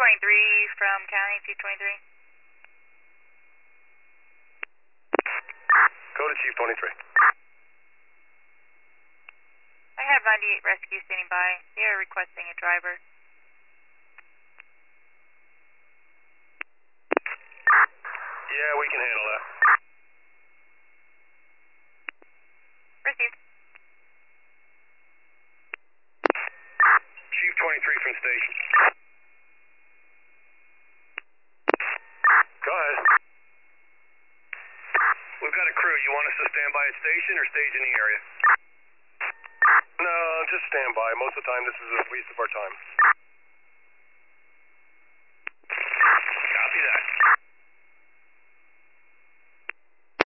23 from County 223. Go to Chief 23. I have 98 Rescue standing by. They are requesting a driver. Yeah, we can handle that. Received. Chief 23 from station. Go ahead. We've got a crew. You want us to stand by at station or stage in the area? No, just stand by. Most of the time this is a waste of our time.